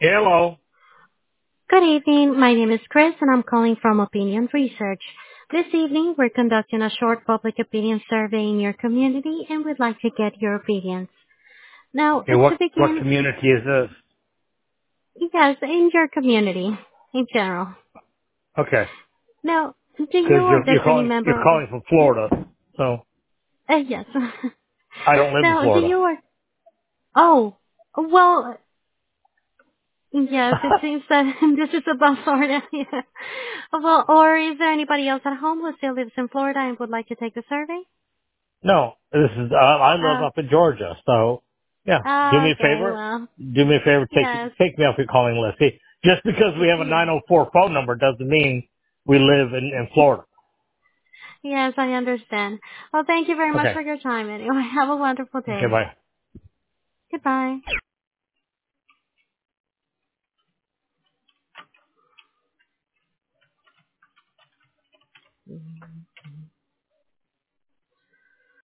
Hello. Good evening. My name is Chris, and I'm calling from Opinion Research. This evening, we're conducting a short public opinion survey in your community, and we'd like to get your opinions. Now, Okay, to what begin, community is this? yes, in your community in general. Okay, Now, do you because or does any you're member of... calling from Florida, so Yes. I don't live in Now, do Florida. you or... Oh, well, yes, it seems that this is about Florida. Yeah. Well, or is there anybody else at home who still lives in Florida and would like to take the survey? No, this is I live up in Georgia, so yeah. Do me a Okay, favor. well, Do me a favor. yes. Take me off your calling list. See, just because we have a Yes. 904 phone number doesn't mean we live in Florida. Yes, I understand. Well, thank you very much Okay. for your time anyway. Have a wonderful Okay. day. Bye. Goodbye.